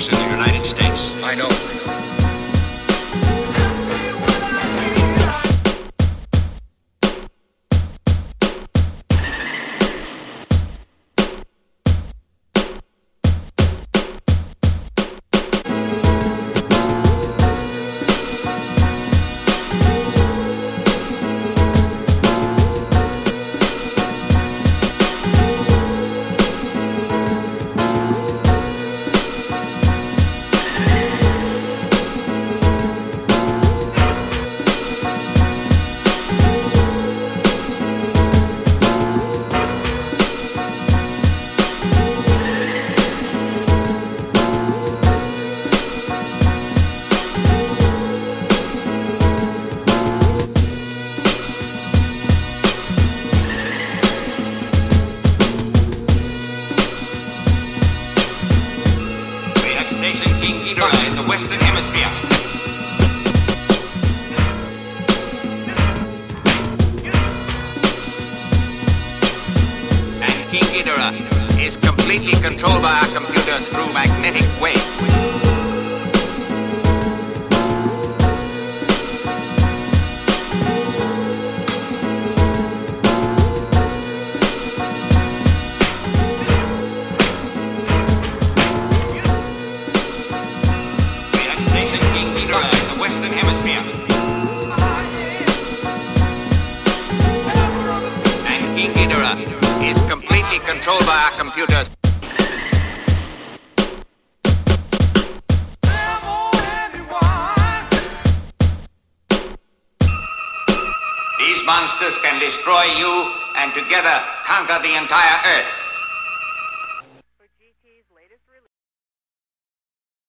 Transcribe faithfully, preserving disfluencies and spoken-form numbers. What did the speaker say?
dangerous in the United States. I know. In the Western Hemisphere. And King Ghidorah is completely controlled by our computers through magnetic waves. King Ghidorah is completely controlled by our computers. These monsters can destroy you and together conquer the entire Earth.